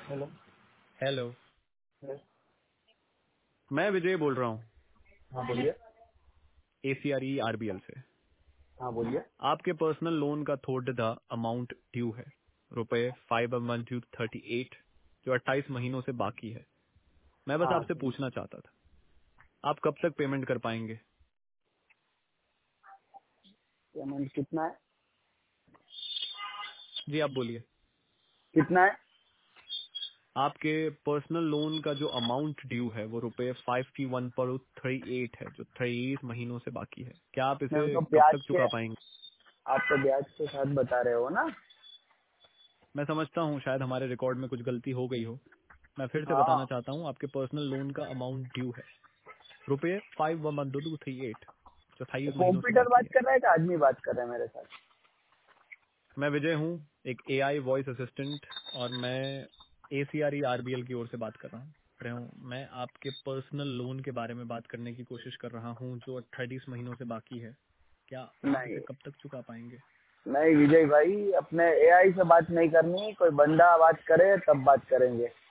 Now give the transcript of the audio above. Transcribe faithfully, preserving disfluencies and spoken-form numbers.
Hello. Hello. Yes. मैं विजय बोल रहा हूँ हाँ बोलिए। एसीआरई आरबीएल से। हाँ बोलिए। आपके पर्सनल लोन का थोड़ा सा अमाउंट ड्यू है, रुपए five one two thirty eight, जो अट्ठाईस महीनों से बाकी है। मैं बस हाँ आपसे पूछना चाहता था, आप कब तक पेमेंट कर पाएंगे? पेमेंट कितना है? जी आप बोलिए। कितना है? आपके पर्सनल लोन का जो अमाउंट ड्यू है वो रुपए फाइव की वन पर थर्टी एट है, जो तेईस महीनों से बाकी है। क्या आप नहीं, इसे वो तो कब ब्याज तक के, चुका पाएंगे? आप तो ब्याज के साथ बता रहे हो ना? मैं समझता हूँ शायद हमारे रिकॉर्ड में कुछ गलती हो गई हो। मैं फिर से हाँ। बताना चाहता हूँ, आपके पर्सनल लोन का अमाउंट ड्यू है रुपये फाइव वन दो टू थ्री एट, जो अट्ठाईस महीनों से कंप्यूटर बाकी बात है। कर रहा है कि आदमी बात कर रहा है मेरे साथ? मैं विजय हूँ, एक एआई वॉइस असिस्टेंट, और मैं एसीआरई आरबीएल की ओर से बात कर रहा हूँ रहा हूँ मैं आपके पर्सनल लोन के बारे में बात करने की कोशिश कर रहा हूँ, जो अट्ठाईस महीनों से बाकी है। क्या आप नहीं इसे कब तक चुका पाएंगे? नहीं विजय भाई, अपने एआई से बात नहीं करनी, कोई बंदा बात करे तब बात करेंगे।